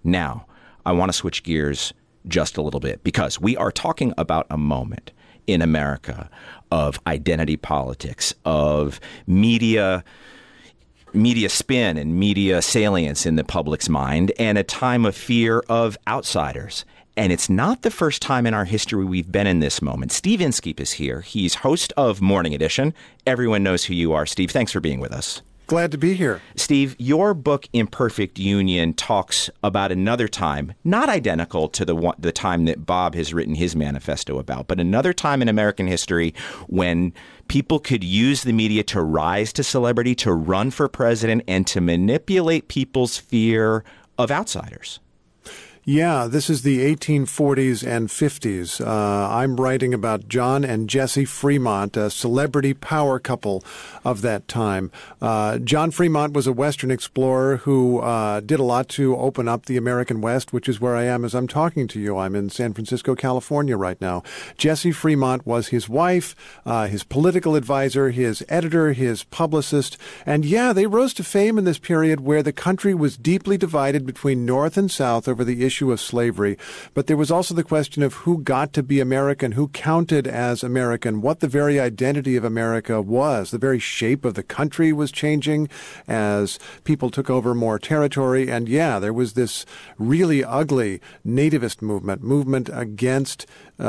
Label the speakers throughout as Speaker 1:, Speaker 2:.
Speaker 1: Now, I want to switch gears just a little bit because we are talking about a moment in America of identity politics, of media spin and media salience in the public's mind, and a time of fear of outsiders. And it's not the first time in our history we've been in this moment. Steve Inskeep is here. He's host of Morning Edition. Everyone knows who you are, Steve. Thanks for being with us.
Speaker 2: Glad to be here.
Speaker 1: Steve, your book, Imperfect Union, talks about another time, not identical to the time that Bob has written his manifesto about, but another time in American history when people could use the media to rise to celebrity, to run for president, and to manipulate people's fear of outsiders.
Speaker 2: Yeah, this is the 1840s and 50s. I'm writing about John and Jessie Fremont, a celebrity power couple of that time. John Fremont was a Western explorer who did a lot to open up the American West, which is where I am as I'm talking to you. I'm in San Francisco, California right now. Jessie Fremont was his wife, his political advisor, his editor, his publicist. And yeah, they rose to fame in this period where the country was deeply divided between North and South over the issue of slavery. But there was also the question of who got to be American, who counted as American, what the very identity of America was. The very shape of the country was changing as people took over more territory. And yeah, there was this really ugly nativist movement against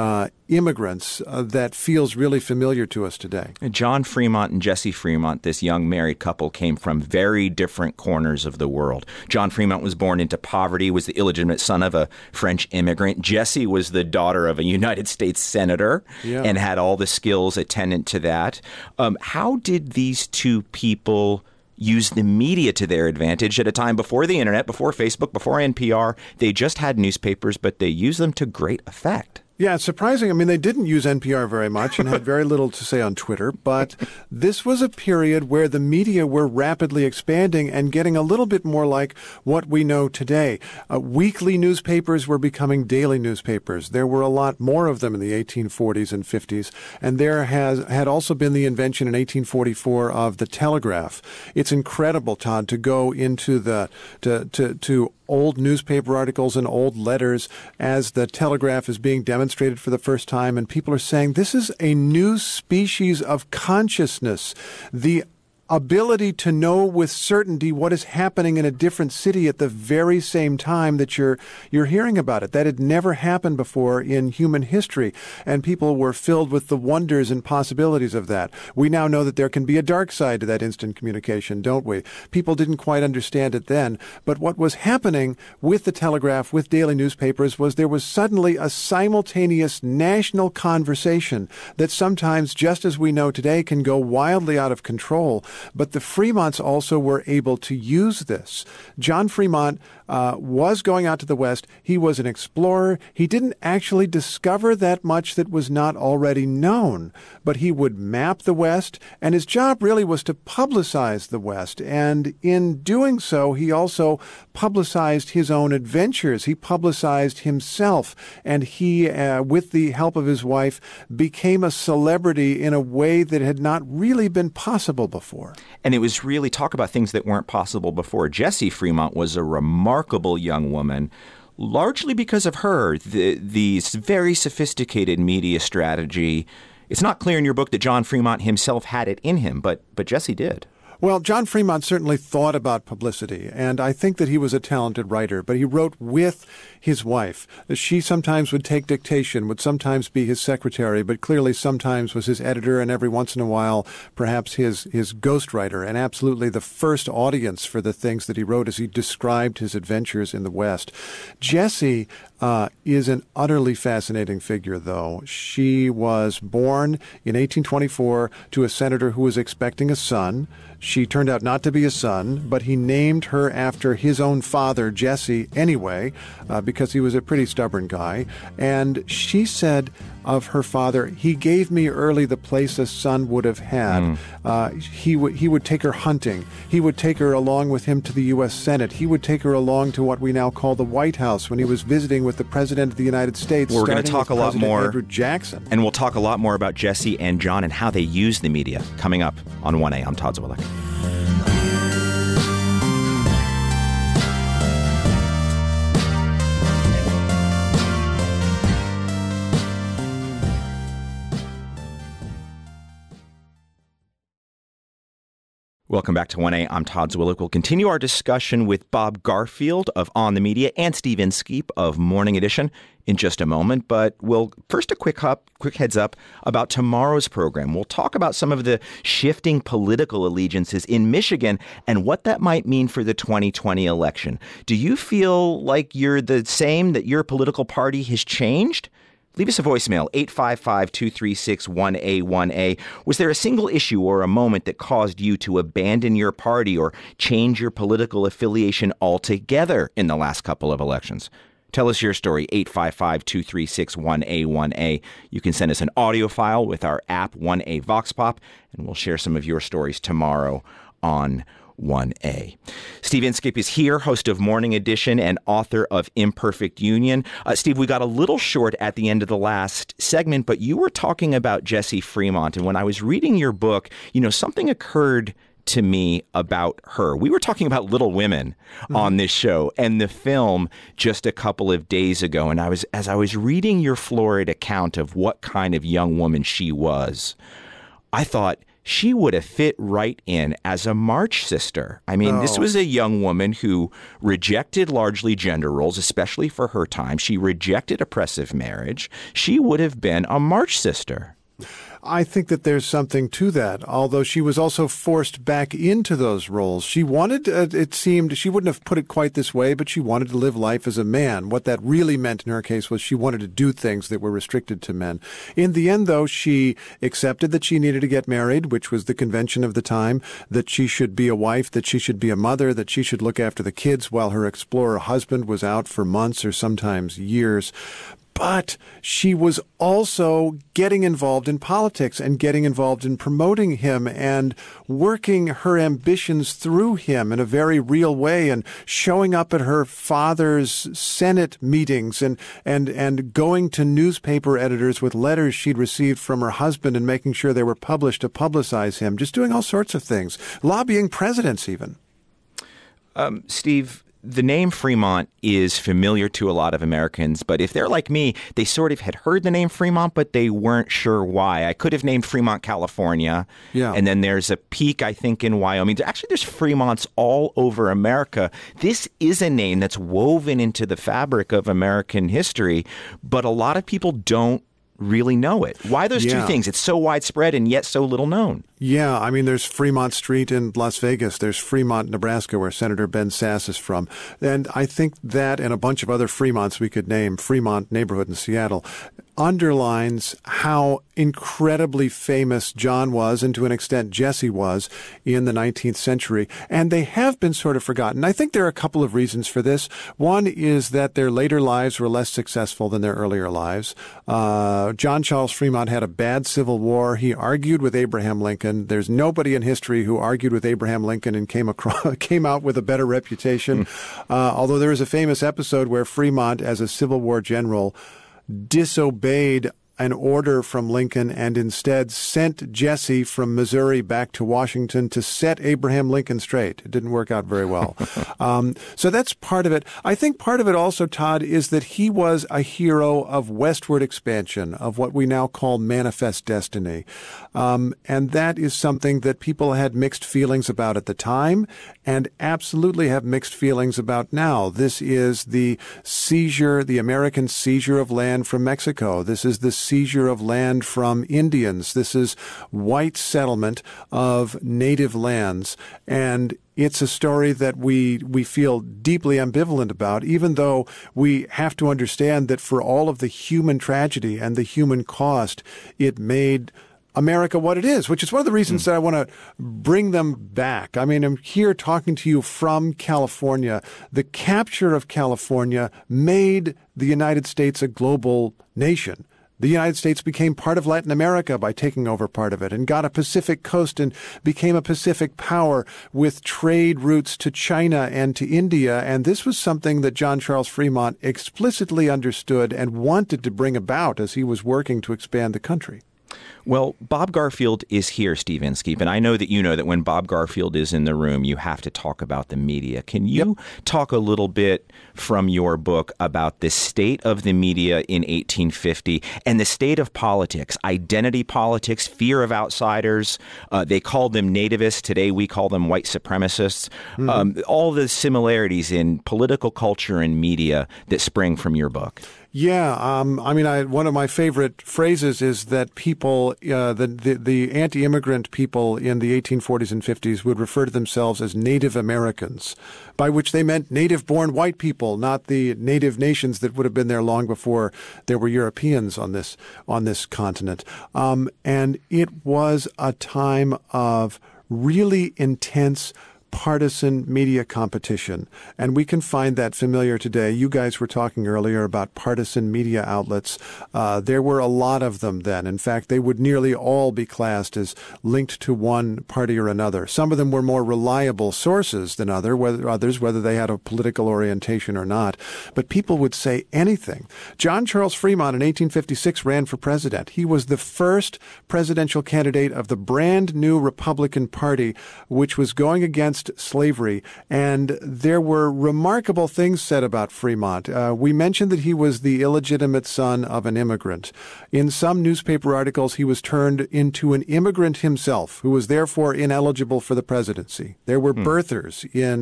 Speaker 2: immigrants that feels really familiar to us today.
Speaker 1: John Fremont and Jessie Fremont, this young married couple, came from very different corners of the world. John Fremont was born into poverty, was the illegitimate son of a French immigrant. Jessie was the daughter of a United States senator and had all the skills attendant to that. How did these two people use the media to their advantage at a time before the internet, before Facebook, before NPR? They just had newspapers, but they used them to great effect.
Speaker 2: Yeah, it's surprising. I mean, they didn't use NPR very much and had very little to say on Twitter, but this was a period where the media were rapidly expanding and getting a little bit more like what we know today. Weekly newspapers were becoming daily newspapers. There were a lot more of them in the 1840s and 50s, and there had also been the invention in 1844 of the telegraph. It's incredible, Todd, to go into to old newspaper articles and old letters as the telegraph is being demonstrated for the first time, and people are saying this is a new species of consciousness. The ability to know with certainty what is happening in a different city at the very same time that you're hearing about it. That had never happened before in human history, and people were filled with the wonders and possibilities of that. We now know that there can be a dark side to that instant communication, don't we? People didn't quite understand it then, but what was happening with the telegraph, with daily newspapers, was there was suddenly a simultaneous national conversation that sometimes, just as we know today, can go wildly out of control. But the Fremonts also were able to use this. John Fremont was going out to the West. He was an explorer. He didn't actually discover that much that was not already known, but he would map the West, and his job really was to publicize the West. And in doing so, he also publicized his own adventures. He publicized himself, and he, with the help of his wife, became a celebrity in a way that had not really been possible before.
Speaker 1: And it was really, talk about things that weren't possible before. Jessie Fremont was a remarkable young woman, largely because of her, the very sophisticated media strategy. It's not clear in your book that John Fremont himself had it in him, but Jessie did.
Speaker 2: Well, John Fremont certainly thought about publicity, and I think that he was a talented writer, but he wrote with his wife. She sometimes would take dictation, would sometimes be his secretary, but clearly sometimes was his editor, and every once in a while, perhaps his ghostwriter, and absolutely the first audience for the things that he wrote as he described his adventures in the West. Jessie is an utterly fascinating figure, though. She was born in 1824 to a senator who was expecting a son. She turned out not to be a son, but he named her after his own father, Jesse, anyway, because he was a pretty stubborn guy. And she said of her father, he gave me early the place a son would have had. He would take her hunting. He would take her along with him to the U.S. Senate. He would take her along to what we now call the White House when he was visiting with the President of the United States.
Speaker 1: Well, we're going to talk a lot more.
Speaker 2: Andrew Jackson.
Speaker 1: And we'll talk a lot more about Jessie and John and how they use the media coming up on 1A. I'm Todd Zwillich. Welcome back to 1A. I'm Todd Zwillich. We'll continue our discussion with Bob Garfield of On the Media and Steve Inskeep of Morning Edition in just a moment. But we'll first a quick heads up about tomorrow's program. We'll talk about some of the shifting political allegiances in Michigan and what that might mean for the 2020 election. Do you feel like you're the same, that your political party has changed? Leave us a voicemail, 855-236-1A1A. Was there a single issue or a moment that caused you to abandon your party or change your political affiliation altogether in the last couple of elections? Tell us your story, 855-236-1A1A. You can send us an audio file with our app, 1A Vox Pop, and we'll share some of your stories tomorrow on 1A. Steve Inskeep is here, host of Morning Edition and author of Imperfect Union. Steve, we got a little short at the end of the last segment, but you were talking about Jessie Fremont. And when I was reading your book, something occurred to me about her. We were talking about Little Women on this show and the film just a couple of days ago. And as I was reading your florid account of what kind of young woman she was, I thought, she would have fit right in as a March sister. I mean, This was a young woman who rejected largely gender roles, especially for her time. She rejected oppressive marriage. She would have been a March sister.
Speaker 2: I think that there's something to that, although she was also forced back into those roles. She wanted, it seemed, she wouldn't have put it quite this way, but she wanted to live life as a man. What that really meant in her case was she wanted to do things that were restricted to men. In the end, though, she accepted that she needed to get married, which was the convention of the time, that she should be a wife, that she should be a mother, that she should look after the kids while her explorer husband was out for months or sometimes years. But she was also getting involved in politics and getting involved in promoting him and working her ambitions through him in a very real way and showing up at her father's Senate meetings and going to newspaper editors with letters she'd received from her husband and making sure they were published to publicize him, just doing all sorts of things, lobbying presidents even.
Speaker 1: Steve, the name Fremont is familiar to a lot of Americans, but if they're like me, they sort of had heard the name Fremont, but they weren't sure why. I could have named Fremont, California, and then there's a peak, I think, in Wyoming. Actually, there's Fremonts all over America. This is a name that's woven into the fabric of American history, but a lot of people don't really know it. Why those two things? It's so widespread and yet so little known.
Speaker 2: Yeah, I mean, there's Fremont Street in Las Vegas. There's Fremont, Nebraska, where Senator Ben Sasse is from. And I think that and a bunch of other Fremonts we could name, Fremont neighborhood in Seattle, underlines how incredibly famous John was, and to an extent Jessie was, in the 19th century. And they have been sort of forgotten. I think there are a couple of reasons for this. One is that their later lives were less successful than their earlier lives. John Charles Fremont had a bad Civil War. He argued with Abraham Lincoln. There's nobody in history who argued with Abraham Lincoln and came out with a better reputation. Although there is a famous episode where Fremont, as a Civil War general, disobeyed an order from Lincoln and instead sent Jessie from Missouri back to Washington to set Abraham Lincoln straight. It didn't work out very well. So that's part of it. I think part of it also, Todd, is that he was a hero of westward expansion, of what we now call manifest destiny. And that is something that people had mixed feelings about at the time and absolutely have mixed feelings about now. This is the seizure, the American seizure of land from Mexico. This is the seizure of land from Indians. This is white settlement of native lands. And it's a story that we feel deeply ambivalent about, even though we have to understand that for all of the human tragedy and the human cost, it made America what it is, which is one of the reasons that I want to bring them back. I mean, I'm here talking to you from California. The capture of California made the United States a global nation. The United States became part of Latin America by taking over part of it and got a Pacific coast and became a Pacific power with trade routes to China and to India. And this was something that John Charles Fremont explicitly understood and wanted to bring about as he was working to expand the country.
Speaker 1: Well, Bob Garfield is here, Steve Inskeep, and I know that you know that when Bob Garfield is in the room, you have to talk about the media. Can you talk a little bit from your book about the state of the media in 1850 and the state of politics, identity politics, fear of outsiders? They called them nativists. Today we call them white supremacists. All the similarities in political culture and media that spring from your book.
Speaker 2: Yeah, one of my favorite phrases is that people, the anti-immigrant people in the 1840s and 50s would refer to themselves as Native Americans, by which they meant native-born white people, not the native nations that would have been there long before there were Europeans on this continent. And it was a time of really intense partisan media competition. And we can find that familiar today. You guys were talking earlier about partisan media outlets. There were a lot of them then. In fact, they would nearly all be classed as linked to one party or another. Some of them were more reliable sources than others, whether they had a political orientation or not. But people would say anything. John Charles Fremont in 1856 ran for president. He was the first presidential candidate of the brand new Republican Party, which was going against slavery, and there were remarkable things said about Fremont. We mentioned that he was the illegitimate son of an immigrant. In some newspaper articles, he was turned into an immigrant himself, who was therefore ineligible for the presidency. There were birthers in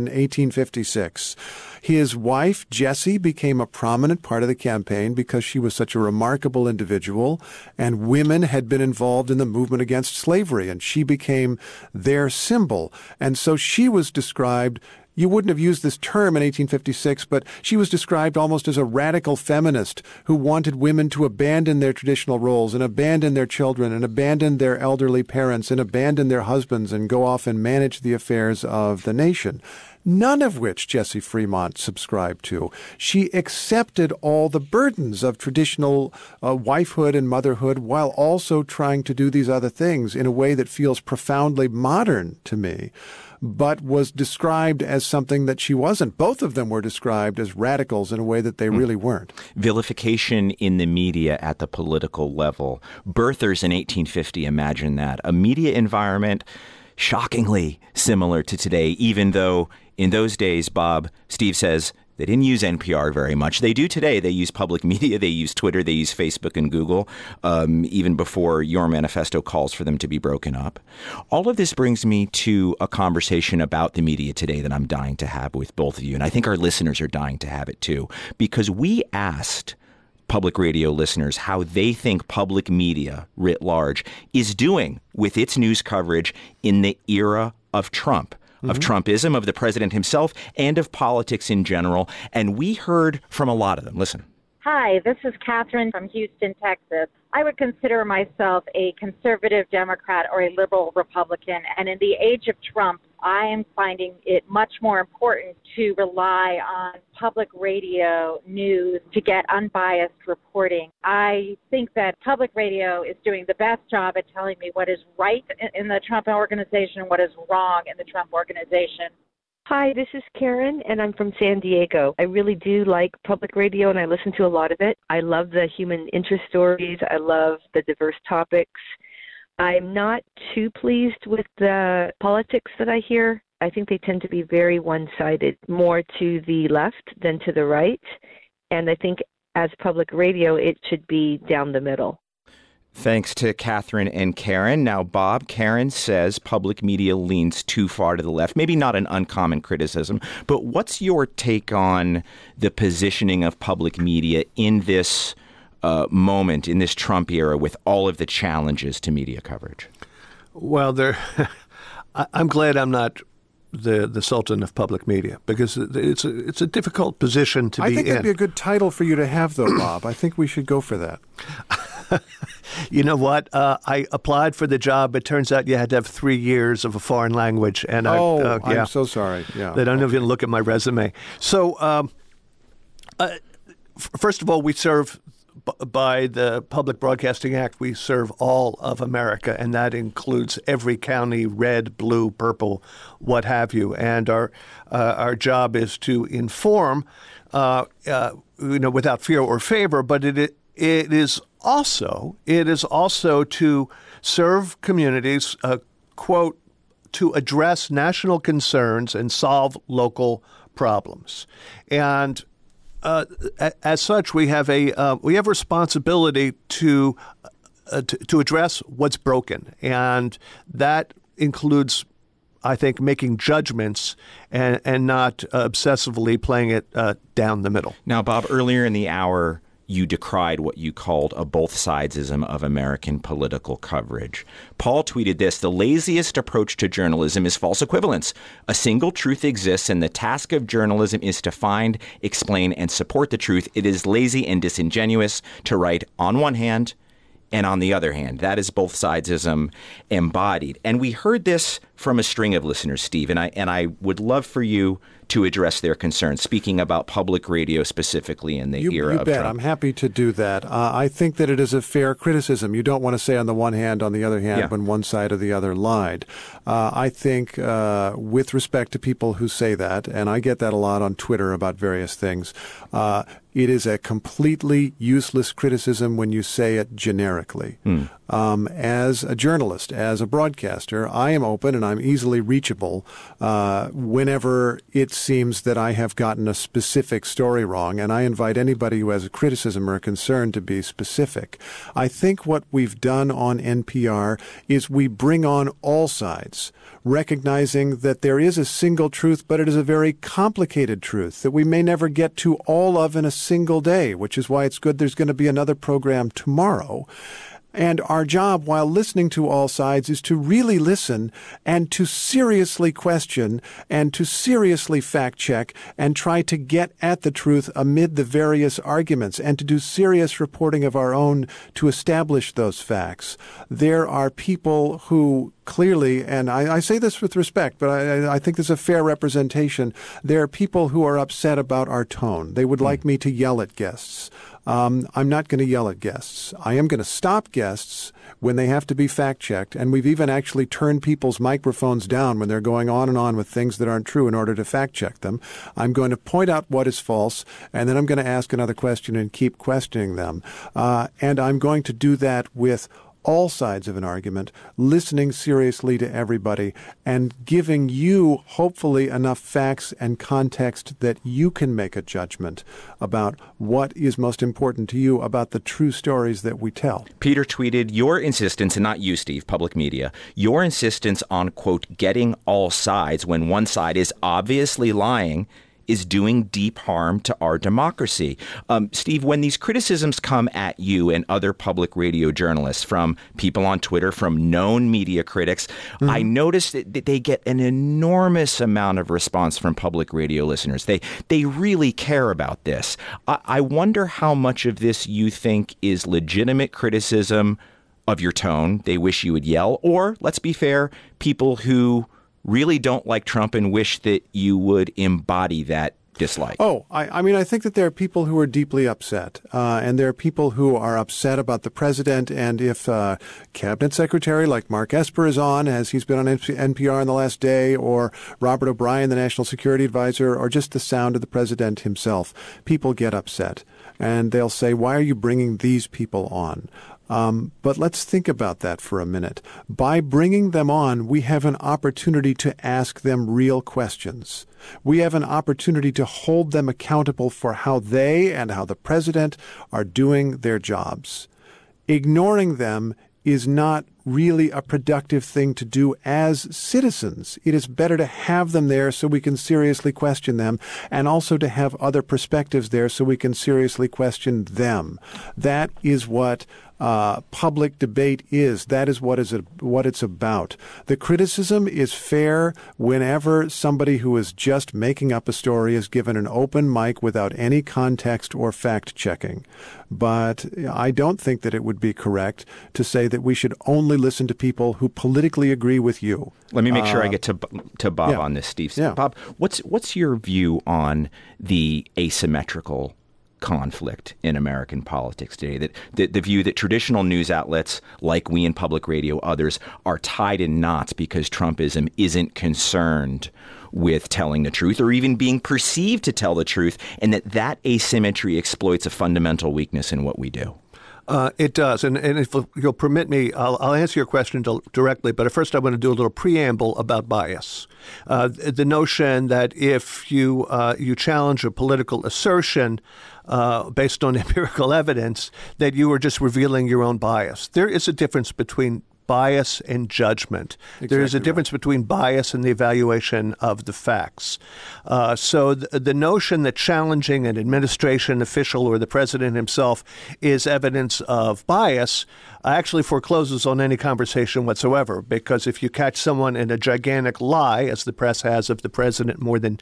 Speaker 2: 1856. His wife, Jessie, became a prominent part of the campaign because she was such a remarkable individual, and women had been involved in the movement against slavery, and she became their symbol. And so she was described, you wouldn't have used this term in 1856, but she was described almost as a radical feminist who wanted women to abandon their traditional roles and abandon their children and abandon their elderly parents and abandon their husbands and go off and manage the affairs of the nation. None of which Jessie Fremont subscribed to. She accepted all the burdens of traditional wifehood and motherhood while also trying to do these other things in a way that feels profoundly modern to me, but was described as something that she wasn't. Both of them were described as radicals in a way that they really weren't.
Speaker 1: Vilification in the media at the political level. Birthers in 1850, imagine that. A media environment shockingly similar to today, even though in those days, Bob, Steve says, they didn't use NPR very much. They do today. They use public media. They use Twitter. They use Facebook and Google, even before your manifesto calls for them to be broken up. All of this brings me to a conversation about the media today that I'm dying to have with both of you. And I think our listeners are dying to have it, too, because we asked public radio listeners how they think public media writ large is doing with its news coverage in the era of Trump. Of Trumpism, of the president himself, and of politics in general. And we heard from a lot of them. Listen.
Speaker 3: Hi, this is Catherine from Houston, Texas. I would consider myself a conservative Democrat or a liberal Republican. And in the age of Trump, I am finding it much more important to rely on public radio news to get unbiased reporting. I think that public radio is doing the best job at telling me what is right in the Trump organization and what is wrong in the Trump organization.
Speaker 4: Hi, this is Karen, and I'm from San Diego. I really do like public radio, and I listen to a lot of it. I love the human interest stories. I love the diverse topics. I'm not too pleased with the politics that I hear. I think they tend to be very one-sided, more to the left than to the right. And I think as public radio, it should be down the middle.
Speaker 1: Thanks to Catherine and Karen. Now, Bob, Karen says public media leans too far to the left. Maybe not an uncommon criticism, but what's your take on the positioning of public media in this moment, in this Trump era, with all of the challenges to media coverage?
Speaker 5: Well, I'm glad I'm not the Sultan of public media, because it's a difficult position to be in.
Speaker 2: I think that'd be a good title for you to have, though, Bob. I think we should go for that.
Speaker 5: You know what? I applied for the job. It turns out you had to have 3 years of a foreign language. And
Speaker 2: I'm so sorry. Yeah,
Speaker 5: they don't even look at my resume. So, first of all, we serve, by the Public Broadcasting Act, we serve all of America, and that includes every county, red, blue, purple, what have you. And our job is to inform, without fear or favor, but it is also to serve communities, quote, to address national concerns and solve local problems. And as such, we have a responsibility to address what's broken, and that includes, I think, making judgments and not obsessively playing it down the middle.
Speaker 1: Now, Bob, earlier in the hour, you decried what you called a both-sidesism of American political coverage. Paul tweeted this: "The laziest approach to journalism is false equivalence. A single truth exists, and the task of journalism is to find, explain, and support the truth. It is lazy and disingenuous to write on one hand and on the other hand." That is both-sidesism embodied. And we heard this from a string of listeners, Steve, and I would love for you to address their concerns, speaking about public radio specifically in the era of Trump.
Speaker 2: I'm happy to do that. I think that it is a fair criticism. You don't want to say on the one hand, on the other hand, when one side or the other lied. I think with respect to people who say that, and I get that a lot on Twitter about various things, it is a completely useless criticism when you say it generically. As a journalist, as a broadcaster, I am open and I'm easily reachable whenever it seems that I have gotten a specific story wrong, and I invite anybody who has a criticism or a concern to be specific. I think what we've done on NPR is we bring on all sides, recognizing that there is a single truth, but it is a very complicated truth that we may never get to all of in a single day, which is why it's good there's going to be another program tomorrow. And our job, while listening to all sides, is to really listen and to seriously question and to seriously fact check and try to get at the truth amid the various arguments and to do serious reporting of our own to establish those facts. There are people who clearly, and I say this with respect, but I think there's a fair representation. There are people who are upset about our tone. They would like me to yell at guests. I'm not going to yell at guests. I am going to stop guests when they have to be fact-checked, and we've even actually turned people's microphones down when they're going on and on with things that aren't true in order to fact-check them. I'm going to point out what is false, and then I'm going to ask another question and keep questioning them. And I'm going to do that with all sides of an argument, listening seriously to everybody, and giving you, hopefully, enough facts and context that you can make a judgment about what is most important to you about the true stories that we tell.
Speaker 1: Peter tweeted, "Your insistence," and not you, Steve, public media, "your insistence on, quote, getting all sides when one side is obviously lying is doing deep harm to our democracy." Steve, when these criticisms come at you and other public radio journalists from people on Twitter, from known media critics, I noticed that they get an enormous amount of response from public radio listeners. They really care about this. I wonder how much of this you think is legitimate criticism of your tone. They wish you would yell, or, let's be fair, people who really don't like Trump and wish that you would embody that dislike.
Speaker 2: Oh, I mean, I think that there are people who are deeply upset, and there are people who are upset about the president. And if cabinet secretary like Mark Esper is on, as he's been on NPR in the last day, or Robert O'Brien, the national security advisor, or just the sound of the president himself, people get upset. And they'll say, why are you bringing these people on? But let's think about that for a minute. By bringing them on, we have an opportunity to ask them real questions. We have an opportunity to hold them accountable for how they and how the president are doing their jobs. Ignoring them is not really a productive thing to do as citizens. It is better to have them there so we can seriously question them, and also to have other perspectives there so we can seriously question them. That is what public debate is. That is what it's about. The criticism is fair whenever somebody who is just making up a story is given an open mic without any context or fact-checking. But I don't think that it would be correct to say that we should only listen to people who politically agree with you.
Speaker 1: Let me make sure I get to Bob on this, Steve.
Speaker 2: Yeah.
Speaker 1: Bob, what's your view on the asymmetrical conflict in American politics today? That the view that traditional news outlets like we in public radio, others, are tied in knots because Trumpism isn't concerned with telling the truth or even being perceived to tell the truth, and that asymmetry exploits a fundamental weakness in what we do.
Speaker 5: It does. And if you'll permit me, I'll answer your question directly. But first, I want to do a little preamble about bias. The notion that if you challenge a political assertion based on empirical evidence, that you are just revealing your own bias. There is a difference between bias and judgment. Exactly. There is a difference between bias and the evaluation of the facts. So the notion that challenging an administration official or the president himself is evidence of bias actually forecloses on any conversation whatsoever, because if you catch someone in a gigantic lie, as the press has of the president more than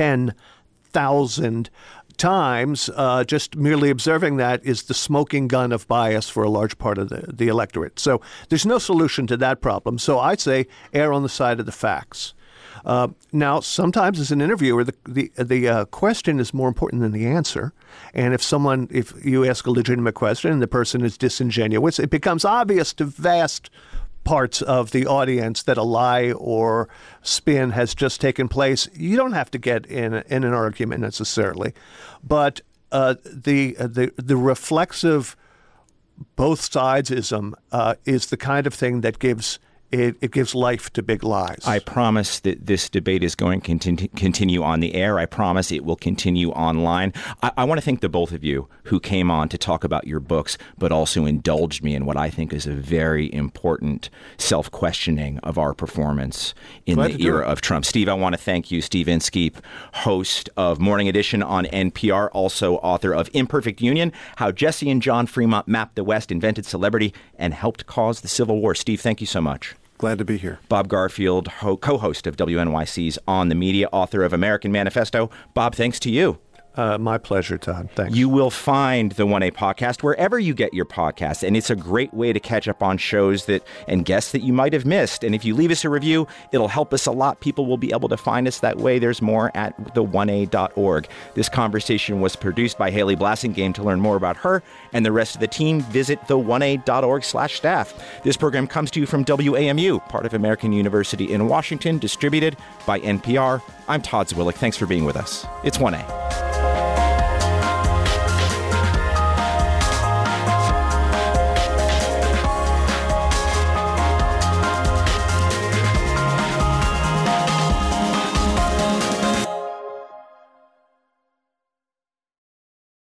Speaker 5: 10,000 times, just merely observing that is the smoking gun of bias for a large part of the electorate. So there's no solution to that problem. So I say err on the side of the facts. Now, sometimes as an interviewer, the question is more important than the answer. And if you ask a legitimate question and the person is disingenuous, it becomes obvious to vast parts of the audience that a lie or spin has just taken place. You don't have to get in an argument necessarily, but the reflexive both sidesism is the kind of thing that gives it gives life to big lies.
Speaker 1: I promise that this debate is going to continue on the air. I promise it will continue online. I want to thank the both of you who came on to talk about your books, but also indulged me in what I think is a very important self-questioning of our performance in the era of Trump. Steve, I want to thank you. Steve Inskeep, host of Morning Edition on NPR, also author of Imperfect Union, How Jesse and John Fremont Mapped the West, Invented Celebrity, and Helped Cause the Civil War. Steve, thank you so much.
Speaker 2: Glad to be here.
Speaker 1: Bob Garfield, co-host of WNYC's On the Media, author of American Manifesto. Bob, thanks to you.
Speaker 5: My pleasure, Todd. Thanks.
Speaker 1: You will find the 1A podcast wherever you get your podcasts, and it's a great way to catch up on shows and guests that you might have missed. And if you leave us a review, it'll help us a lot. People will be able to find us that way. There's more at the1a.org. This conversation was produced by Haley Blassingame. To learn more about her and the rest of the team, visit the1a.org/staff. This program comes to you from WAMU, part of American University in Washington, distributed by NPR. I'm Todd Zwillich. Thanks for being with us. It's 1A.